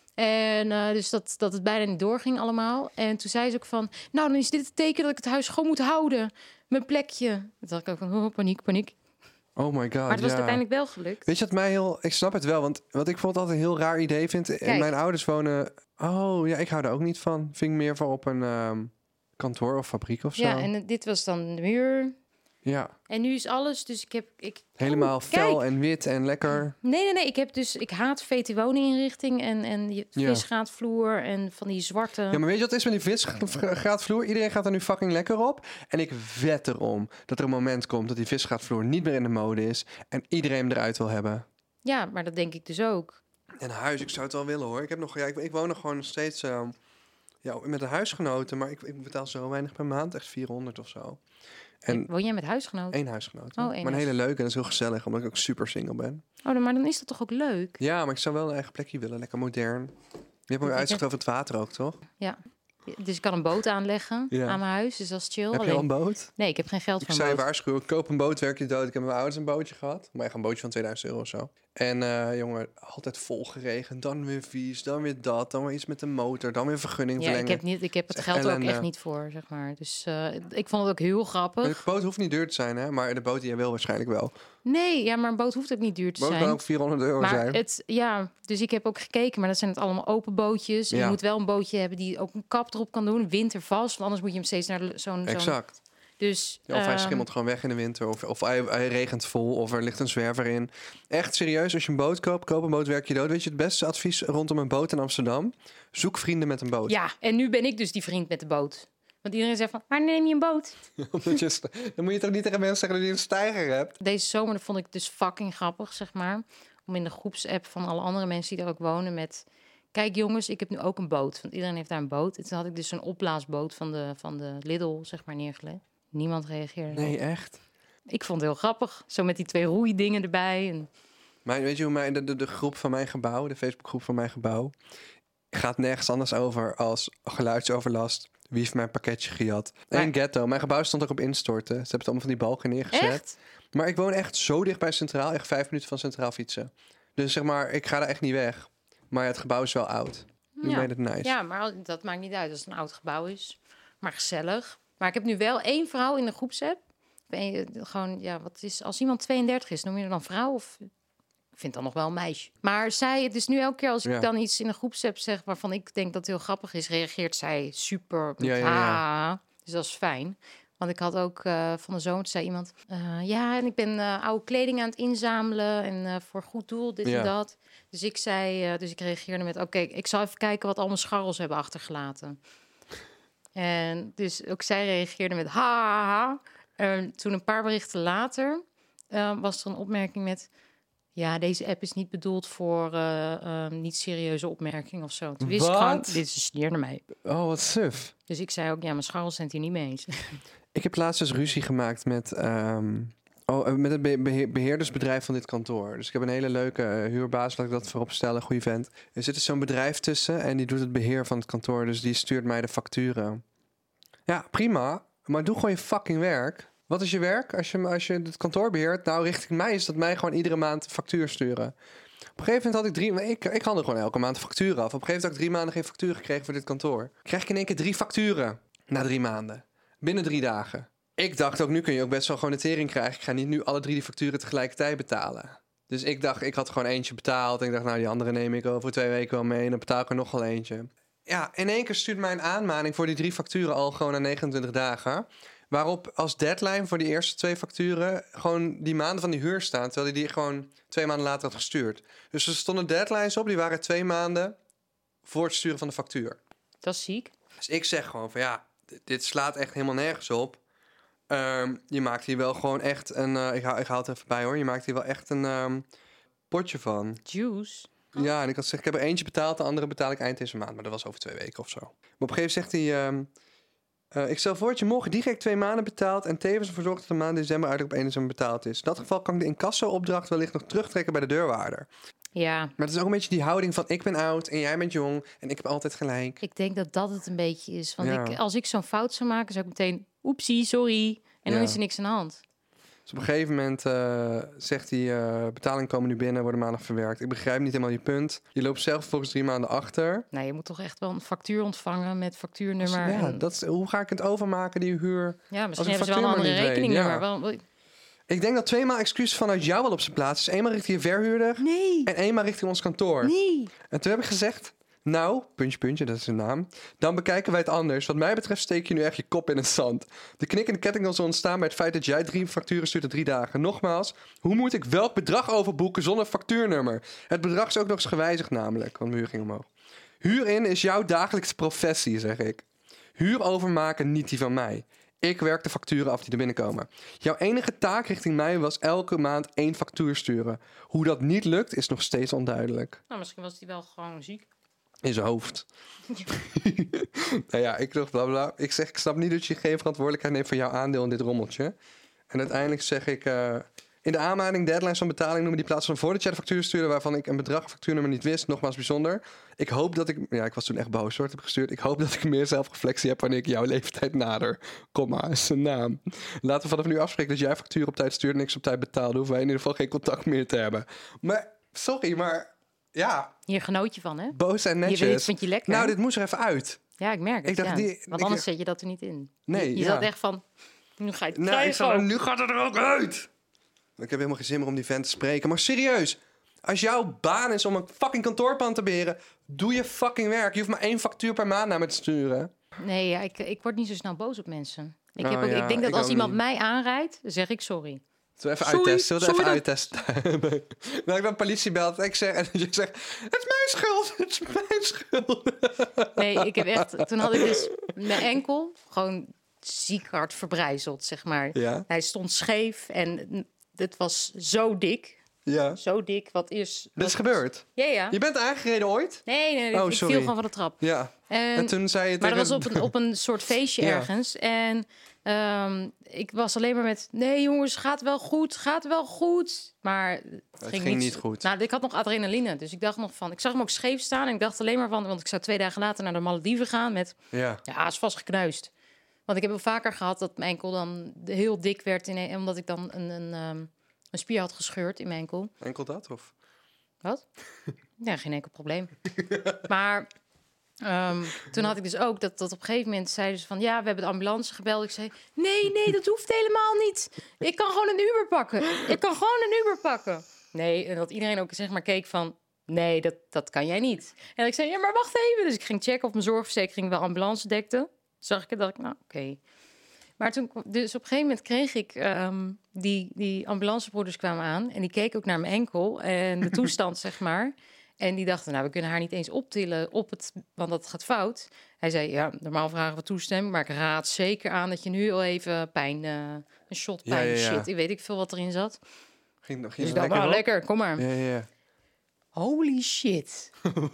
En uh, dus dat, dat het bijna niet doorging allemaal. En toen zei ze ook van... nou, dan is dit het teken dat ik het huis gewoon moet houden. Mijn plekje. Toen dacht ik ook van, oh, paniek, paniek. Oh my god, Maar het was ja. uiteindelijk wel gelukt. Weet je wat mij heel... Ik snap het wel, want wat ik bijvoorbeeld altijd een heel raar idee vind... Kijk. Mijn ouders wonen... Oh, ja, ik hou er ook niet van. Vind ik meer voor op een um, kantoor of fabriek of zo. Ja, en dit was dan de muur. Ja, En nu is alles, dus ik heb... Ik, helemaal oh, fel kijk. en wit en lekker. Nee, nee, nee. Ik heb dus... Ik haat V T woninginrichting en, en die Ja. visgraatvloer en van die zwarte... Ja, maar weet je wat het is met die visgraatvloer? Iedereen gaat er nu fucking lekker op. En ik wed erom dat er een moment komt dat die visgraatvloer niet meer in de mode is. En iedereen hem eruit wil hebben. Ja, maar dat denk ik dus ook. En huis, ik zou het wel willen hoor. Ik heb nog, ja, ik, ik woon nog gewoon nog steeds uh, ja, met een huisgenoten, maar ik, ik betaal zo weinig per maand, echt vierhonderd of zo. En Woon jij met huisgenoten? één huisgenoot. Oh, één maar een hele huisgenoot. leuke en dat is heel gezellig, omdat ik ook super single ben. Oh, dan- maar dan is dat toch ook leuk? Ja, maar ik zou wel een eigen plekje willen. Lekker modern. Je hebt ook Ik uitzicht heb- over het water ook, toch? Ja. Dus ik kan een boot aanleggen Ja. aan mijn huis, dus dat is chill. Heb je al een Alleen- boot? Nee, ik heb geen geld Ik voor zou een je boot. waarschuwen, koop een boot, werk je dood. Ik heb met mijn ouders een bootje gehad. Maar echt een bootje van tweeduizend euro of zo. En eh, jongen, altijd vol geregend. Dan weer vies, dan weer dat. Dan weer iets met de motor, dan weer vergunning Ja, verlengen. ik heb, niet, ik heb het is geld er ook ellende. echt niet voor, zeg maar. Dus eh, ik vond het ook heel grappig. De boot hoeft niet duur te zijn, hè? Maar de boot die je wil waarschijnlijk wel. Nee, ja, maar een boot hoeft ook niet duur te De boot zijn. kan ook vierhonderd euro Maar zijn. het, ja, dus ik heb ook gekeken, maar dat zijn het allemaal open bootjes. En Ja. je moet wel een bootje hebben die ook een kap erop kan doen, wintervast, want anders moet je hem steeds naar de- zo'n... zo'n Exact. Dus, Ja, of hij ehm, schimmelt gewoon weg in de winter. Of, of hij, hij regent vol. Of er ligt een zwerver in. Echt serieus, als je een boot koopt, koop een boot, werk je dood. Weet je, het beste advies rondom een boot in Amsterdam? Zoek vrienden met een boot. Ja, en nu ben ik dus die vriend met de boot. Want iedereen zegt van, waar neem je een boot? Omdat je, st- dan moet je toch niet tegen mensen zeggen dat je een steiger hebt? Deze zomer dat vond ik dus fucking grappig, zeg maar. Om in de groepsapp van alle andere mensen die daar ook wonen met... Kijk jongens, ik heb nu ook een boot. Want iedereen heeft daar een boot. En toen had ik dus een opblaasboot van de, van de Lidl, zeg maar, neergelegd. Niemand reageerde. Nee, echt. Ik vond het heel grappig. Zo met die twee roeidingen erbij. En... Mijn, weet je hoe mijn, de, de, de groep van mijn gebouw, de Facebookgroep van mijn gebouw, gaat nergens anders over als geluidsoverlast. Wie heeft mijn pakketje gejat? Maar- En ghetto. Mijn gebouw stond ook op instorten. Ze hebben het allemaal van die balken neergezet. Echt? Maar ik woon echt zo dicht bij Centraal. Echt vijf minuten van Centraal fietsen. Dus zeg maar, ik ga daar echt niet weg. Maar het gebouw is wel oud. Nu Ja. weet het nice. Ja, maar al- dat maakt niet uit als het een oud gebouw is. Maar gezellig. Maar ik heb nu wel één vrouw in de groepsapp. Ben je gewoon, ja, wat is... Als iemand tweeëndertig is, noem je er dan vrouw of... Ik vind dan nog wel een meisje. Maar zij, het is nu elke keer als ik Ja. dan iets in een groepsapp zeg... waarvan ik denk dat het heel grappig is, reageert zij super met Ja, ja, ja. ha. Dus dat is fijn. Want ik had ook eh, van de zomer, zei iemand... eh, ja, en ik ben eh, oude kleding aan het inzamelen... en eh, voor goed doel, dit Ja. en dat. Dus ik zei, eh, dus ik reageerde met... oké, ik zal even kijken wat al mijn scharrels hebben achtergelaten. En dus ook zij reageerde met ha, ha, ha. En toen een paar berichten later eh, was er een opmerking met... ja, deze app is niet bedoeld voor eh, eh, niet serieuze opmerkingen of zo. Toen wist ik Wat? gewoon, dit is een sneer naar mij. Oh, wat suf. Dus ik zei ook, ja, mijn scharrels zijn het hier niet mee eens. Ik heb laatst dus ruzie gemaakt met, ehm, oh, eh, met het be- beheer- beheerdersbedrijf van dit kantoor. Dus ik heb een hele leuke eh, huurbaas, laat ik dat voorop stellen, goede vent. Er zit dus zo'n bedrijf tussen en die doet het beheer van het kantoor. Dus die stuurt mij de facturen. Ja, prima. Maar doe gewoon je fucking werk. Wat is je werk als je, als je het kantoor beheert? Nou, richting mij is dat mij gewoon iedere maand een factuur sturen. Op een gegeven moment had ik drie... Ik, ik handel gewoon elke maand een factuur af. Op een gegeven moment had ik drie maanden geen factuur gekregen voor dit kantoor. Krijg ik in één keer drie facturen. Na drie maanden. Binnen drie dagen. Ik dacht ook, nu kun je ook best wel gewoon de tering krijgen. Ik ga niet nu alle drie die facturen tegelijkertijd betalen. Dus ik dacht, ik had gewoon eentje betaald. En ik dacht, nou, die andere neem ik over twee weken wel mee. En dan betaal ik er nog wel eentje. Ja, in één keer stuurt mij een aanmaning voor die drie facturen al gewoon na negenentwintig dagen. Waarop als deadline voor die eerste twee facturen gewoon die maanden van die huur staan. Terwijl hij die gewoon twee maanden later had gestuurd. Dus er stonden deadlines op, die waren twee maanden voor het sturen van de factuur. Dat is ziek. Dus ik zeg gewoon van ja, dit, dit slaat echt helemaal nergens op. Ehm, je maakt hier wel gewoon echt een... Uh, ik, haal, ik haal het even bij hoor. Je maakt hier wel echt een um, potje van. Juice. Ja, en ik had gezegd, ik heb er eentje betaald, de andere betaal ik eind deze maand. Maar dat was over twee weken of zo. Maar op een gegeven moment zegt hij... Um, uh, ik stel voor dat je morgen direct twee maanden betaalt... en tevens ervoor zorgt dat de maand december uiterlijk op één december betaald is. In dat geval kan ik de incasso-opdracht wellicht nog terugtrekken bij de deurwaarder. Ja, Maar het is ook een beetje die houding van... ik ben oud en jij bent jong en ik heb altijd gelijk. ik denk dat dat het een beetje is. Want Ja. ik, als ik zo'n fout zou maken, zou ik meteen... oepsie, sorry. En dan Ja. is er niks aan de hand. Dus op een gegeven moment uh, zegt hij... Uh, betalingen komen nu binnen, worden maandag verwerkt. Ik begrijp niet helemaal je punt. Je loopt zelf volgens drie maanden achter. Nou, je moet toch echt wel een factuur ontvangen met factuurnummer. Ja, en... dat is, hoe ga ik het overmaken, die huur? ja, als misschien ik hebben ze wel een factuur andere maar niet weet, rekeningnummer. ja. Wel- wel- Ik denk dat tweemaal excuses vanuit jou wel op zijn plaats is. Eenmaal richting je verhuurder Nee, en eenmaal richting ons kantoor. nee. En toen heb ik gezegd... Nou, puntje, puntje, dat is zijn naam. Dan bekijken wij het anders. Wat mij betreft steek je nu echt je kop in het zand. De knik en de ketting zal ontstaan bij het feit dat jij drie facturen stuurt in drie dagen. Nogmaals, hoe moet ik welk bedrag overboeken zonder factuurnummer? Het bedrag is ook nog eens gewijzigd namelijk, want de huur ging omhoog. Huur in is jouw dagelijkse professie, zeg ik. Huur overmaken, niet die van mij. Ik werk de facturen af die er binnenkomen. Jouw enige taak richting mij was elke maand één factuur sturen. Hoe dat niet lukt, is nog steeds onduidelijk. Nou, misschien was hij wel gewoon ziek. In zijn hoofd. Nou ja, ik dacht bla bla. Ik zeg, ik snap niet dat je geen verantwoordelijkheid neemt voor jouw aandeel in dit rommeltje. En uiteindelijk zeg ik... Uh, in de aanmaning deadlines van betaling noemen die plaats van voordat jij de factuur stuurde... waarvan ik een bedrag of factuurnummer niet wist. Nogmaals bijzonder. Ik hoop dat ik... Ja, ik was toen echt boos hoor, heb gestuurd. Ik hoop dat ik meer zelfreflectie heb wanneer ik jouw leeftijd nader. Komma, is zijn naam. Laten we vanaf nu afspreken dat jij factuur op tijd stuurt... en niks op tijd betaalde. Hoeven wij in ieder geval geen contact meer te hebben. Maar, sorry, maar... Ja. Hier genoot je van, hè? Boos en netjes. Je weet, vind je lekker. Nou, dit moest er even uit. Ja, ik merk het. Ik dacht, ja. die, Want ik, anders zet je dat er niet in. Nee, Je, je ja. zat echt van, nu ga je het Nee, krijgen. ik zat, nu gaat het er ook uit. Ik heb helemaal geen zin meer om die vent te spreken. Maar serieus, als jouw baan is om een fucking kantoorpand te beheren... doe je fucking werk. Je hoeft maar één factuur per maand naar me te sturen. Nee, ja, ik, ik word niet zo snel boos op mensen. Ik, Oh, heb ook, ja, ik denk dat ik als ook iemand niet. mij aanrijdt, zeg ik sorry. Zullen we even Sorry, uittesten? Zullen we sorry even uittesten? Dat ik dan politie belt en ik zeg, en je zegt... Het is mijn schuld, het is mijn schuld. Nee, ik heb echt... Toen had ik dus mijn enkel gewoon ziek hard verbrijzeld, zeg maar. Ja, Hij stond scheef en het was zo dik. ja. Zo dik, wat is... Dit wat- is gebeurd. Ja, ja. Je bent aangereden ooit? Nee, nee, Oh, ik sorry. viel gewoon van de trap. Ja. En, En toen zei je maar tegen... dat was op een, op een soort feestje Ja. ergens. En um, ik was alleen maar met... Nee, jongens, gaat wel goed, gaat wel goed. Maar het, Het ging, ging niet, niet goed. Nou, ik had nog adrenaline. Dus ik dacht nog van... Ik zag hem ook scheef staan. En ik dacht alleen maar van... Want ik zou twee dagen later naar de Malediven gaan met... Ja. Ja, is vast gekneusd. Want ik heb wel vaker gehad dat mijn enkel dan heel dik werd. In, omdat ik dan een, een, um, een spier had gescheurd in mijn enkel. Enkel dat, of? Wat? Ja, geen enkel probleem. Maar um, toen had ik dus ook dat, dat op een gegeven moment zeiden ze van... ja, we hebben de ambulance gebeld. Ik zei, nee, nee, dat hoeft helemaal niet. Ik kan gewoon een Uber pakken. Ik kan gewoon een Uber pakken. Nee, en dat iedereen ook zeg maar keek van... nee, dat, dat kan jij niet. En ik zei, ja, maar wacht even. Dus ik ging checken of mijn zorgverzekering wel ambulance dekte. Zag ik het, dacht ik, nou, oké. Okay. Maar toen, dus op een gegeven moment kreeg ik... Um, die, die ambulancebroeders kwamen aan... en die keken ook naar mijn enkel en de toestand, zeg maar... En die dachten, nou, we kunnen haar niet eens optillen op het, want dat gaat fout. Hij zei, ja, normaal vragen we toestemming, maar ik raad zeker aan dat je nu al even pijn, uh, een shot pijn, ja, ja, ja. shit, ik weet ik veel wat erin zat. Ging, ging dus dan, nou, lekker, kom maar. Ja, ja. Holy shit.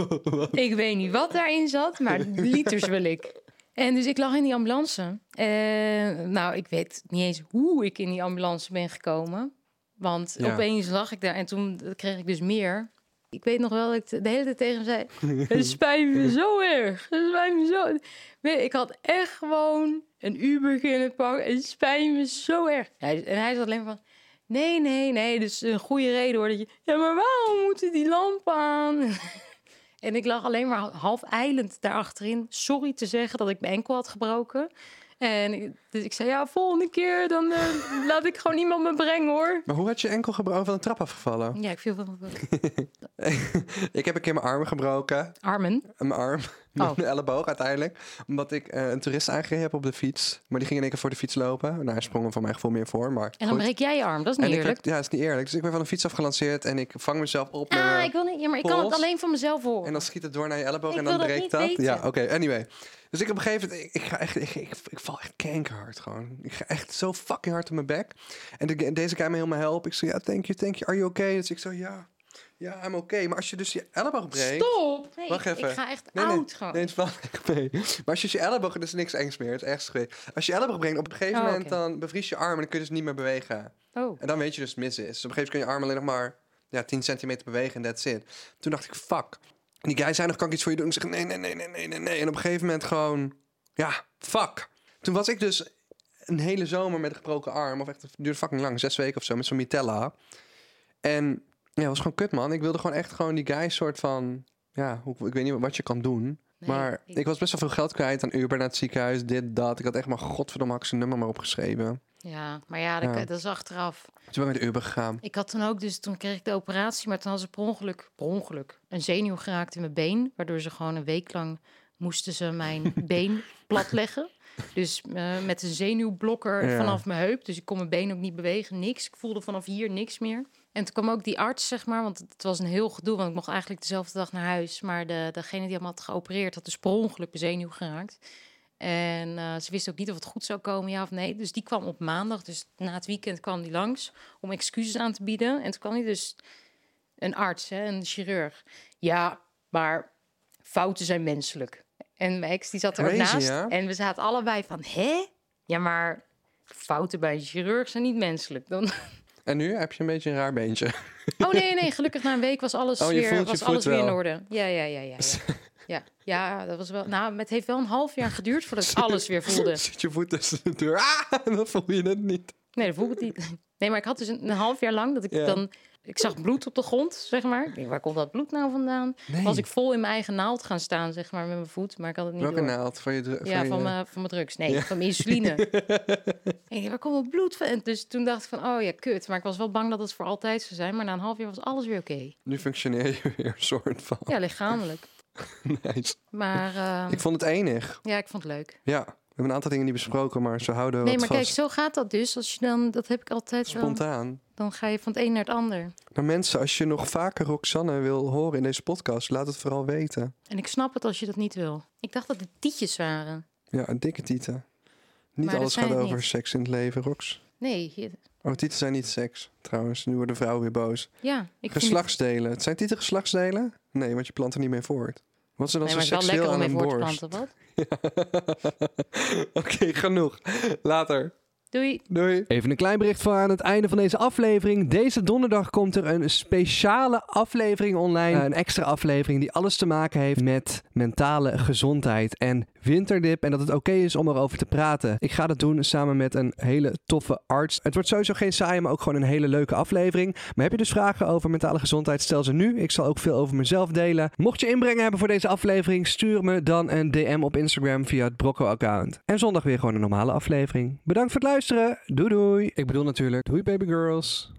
Ik weet niet wat daarin zat, maar liters wil ik. En dus ik lag in die ambulance. En nou, ik weet niet eens hoe ik in die ambulance ben gekomen. Want ja. opeens lag ik daar en toen kreeg ik dus meer... Ik weet nog wel dat ik de hele tijd tegen hem zei... Het spijt me zo erg. Het spijt me zo... Ik had echt gewoon een Uber kunnen pakken. Het spijt me zo erg. En hij zat alleen maar van... Nee, nee, nee. Dus een goede reden hoor. Dat je, ja, maar waarom moeten die lampen aan? En ik lag alleen maar half ijlend daarachterin. Sorry te zeggen dat ik mijn enkel had gebroken. En ik, dus ik zei, ja, volgende keer dan uh, laat ik gewoon iemand me brengen, hoor. Maar hoe had je enkel gebroken, van de trap afgevallen? Ja, ik viel van Ik heb een keer mijn armen gebroken. Armen? Mijn arm. Oh. Mijn elleboog uiteindelijk. Omdat ik uh, een toerist aangereden heb op de fiets. Maar die ging in één keer voor de fiets lopen. Nou, hij sprong er van mijn gevoel meer voor. Maar en dan goed. breek jij je arm, dat is niet en eerlijk. Ik, ja, dat is niet eerlijk. Dus ik ben van de fiets afgelanceerd en ik vang mezelf op. Ah, met ik wil niet. Ja, maar ik kan het alleen van mezelf horen. En dan schiet het door naar je elleboog ik en dan breekt dat. Weten. Ja, oké. Okay, anyway. Dus ik op een gegeven moment, ik, ik ga echt, ik, ik, ik val echt kankerhard gewoon. Ik ga echt zo fucking hard op mijn bek. En de, deze guy me helemaal helpen. Ik zeg, ja, thank you, thank you. Are you okay? Dus ik zo, ja, ja, I'm okay. Maar als je dus je elleboog breekt... Stop! Nee, wacht even. Ik ga echt nee, oud nee, gewoon. Nee, het valt echt mee. Maar als je dus je elleboog... Dat is niks engs meer. Het is ergens geweest. Als je je elleboog breekt, op een gegeven oh, moment... Okay. dan bevries je arm en dan kun je dus niet meer bewegen. Oh. En dan weet je dus het mis is. Dus op een gegeven moment kun je arm alleen nog maar... ja, tien centimeter bewegen en that's it. Toen dacht ik, fuck. En die guy zei nog, kan ik iets voor je doen? En ik zeg, nee, nee, nee, nee, nee, nee, nee. En op een gegeven moment gewoon... ja, fuck. Toen was ik dus een hele zomer met een gebroken arm. Of echt, het duurde fucking lang, zes weken of zo, met zo'n mitella. En ja, het was gewoon kut, man. Ik wilde gewoon echt gewoon die guy soort van... ja, ik weet niet wat je kan doen. Nee, maar ik... ik was best wel veel geld kwijt aan Uber naar het ziekenhuis, dit, dat. Ik had echt maar, godverdomme, had ik zijn nummer maar opgeschreven. Ja, maar ja, dat, ja. dat is achteraf. Toen ben ik met de Uber gegaan. Ik had toen ook, dus toen kreeg ik de operatie, maar toen had ze per ongeluk, per ongeluk een zenuw geraakt in mijn been. Waardoor ze gewoon een week lang moesten ze mijn been platleggen. Dus uh, met een zenuwblokker ja. vanaf mijn heup. Dus ik kon mijn been ook niet bewegen, niks. Ik voelde vanaf hier niks meer. En toen kwam ook die arts, zeg maar, want het was een heel gedoe. Want ik mocht eigenlijk dezelfde dag naar huis. Maar de, degene die hem had geopereerd had dus per ongeluk mijn zenuw geraakt. En uh, ze wist ook niet of het goed zou komen, ja of nee. Dus die kwam op maandag, dus na het weekend kwam die langs om excuses aan te bieden. En toen kwam hij dus een arts, hè, een chirurg. Ja, maar fouten zijn menselijk. En mijn ex die zat er ook Crazy, naast. ja? En we zaten allebei van, hè? Ja, maar fouten bij een chirurg zijn niet menselijk. Dan... En nu heb je een beetje een raar beentje. Oh nee, nee, gelukkig na een week was alles Oh, je weer, voelt je was voet alles weer in wel. orde. Ja, ja, ja, ja. Ja, ja, ja dat was wel... Nou, het heeft wel een half jaar geduurd voordat ik alles weer voelde. Zit je voet tussen de deur. Ah, dan voel je het niet. Nee, dat voel ik niet. Nee, maar ik had dus een, een half jaar lang dat ik Ja. dan... Ik zag bloed op de grond, zeg maar. Ik denk, waar komt dat bloed nou vandaan? Nee. Was ik vol in mijn eigen naald gaan staan, zeg maar, met mijn voet. Maar ik had het niet Welke door. naald? Van je, dru- Ja, je- van mijn, van mijn drugs. Nee, Ja. van mijn insuline. En ik dacht, waar komt dat bloed van? En dus toen dacht ik van, oh ja, kut. Maar ik was wel bang dat het voor altijd zou zijn. Maar na een half jaar was alles weer oké. Nu functioneer je weer een soort van. Ja, lichamelijk. Nice. Maar uh, Ik vond het enig. ja, ik vond het leuk. Ja, we hebben een aantal dingen niet besproken, maar ze houden Nee, wat maar vast. kijk, zo gaat dat dus. Als je dan, dat heb ik altijd wel. Spontaan. Dan ga je van het een naar het ander. Maar mensen, als je nog vaker Roxanne wil horen in deze podcast, laat het vooral weten. En ik snap het als je dat niet wil. Ik dacht dat het tietjes waren. Ja, een dikke tieten. Niet Maar dat alles zijn gaat het over niet. seks in het leven, Rox. Nee, hier- Oh, tieten zijn niet seks, trouwens. Nu worden vrouwen weer boos. ja. Ik vind het, Geslachtsdelen. Het zijn tieten geslachtsdelen? Nee, want je plant er niet mee voort. Wat is er dan nee, maar zo het is wel seksueel lekker om aan mee een voor te borst? planten, wat? Oké, genoeg. Later. Doei. Doei. Even een klein bericht voor aan het einde van deze aflevering. Deze donderdag komt er een speciale aflevering online. Uh, een extra aflevering die alles te maken heeft met mentale gezondheid en winterdip. En dat het oké is om erover te praten. Ik ga dat doen samen met een hele toffe arts. Het wordt sowieso geen saaie, maar ook gewoon een hele leuke aflevering. Maar heb je dus vragen over mentale gezondheid, stel ze nu. Ik zal ook veel over mezelf delen. Mocht je inbrengen hebben voor deze aflevering, stuur me dan een D M op Instagram via het Brocco-account. En zondag weer gewoon een normale aflevering. Bedankt voor het luisteren. Doei doei. Ik bedoel natuurlijk, doei baby girls.